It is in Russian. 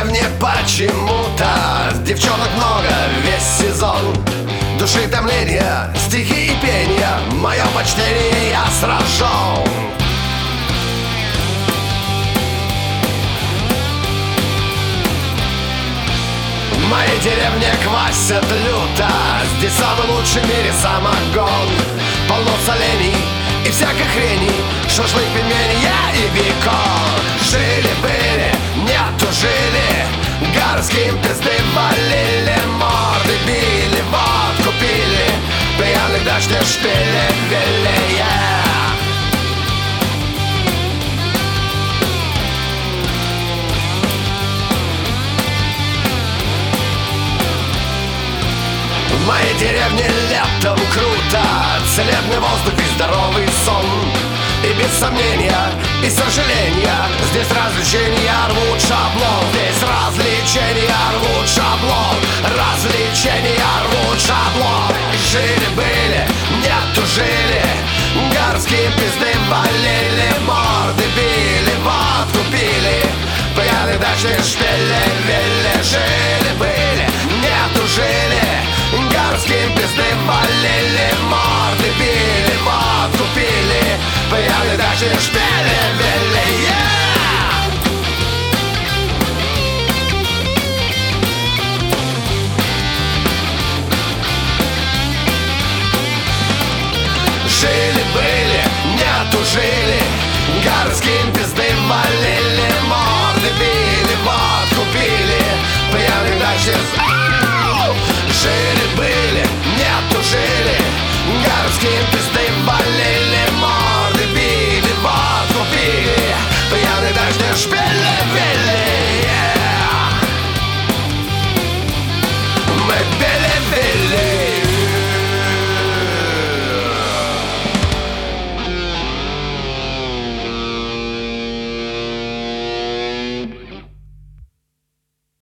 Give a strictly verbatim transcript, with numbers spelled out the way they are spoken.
деревне почему-то девчонок много весь сезон. Души томления, стихи и пения, мое почтение я сражен. В моей деревне квасят люто, здесь самый лучший в мире самогон. Полно солений и всякой хрени, шашлык, пельмени, я и бекон. Жили-были, нету жили, городским пизды валили, морды били, водку пили, пьяных дождя шпили, вели, yeah. В моей деревне летом круто, целебный воздух и здоровый сон. И без сомнения, и сожаления, здесь развлечения рвут шаблон. Здесь развлечения рвут шаблон, развлечения рвут шаблон. Жили-были, нету жили, городские пизды валили, морды били, водку пили, пьяных дачи шпили, вели. Жили-были, нету жили, городским пизды валили, морды били, водку пили, пьяных дачи шпили, вели, yeah! Жили-были, нету жили, городским пизды валили, морды били, водку пили, пьяных дачи.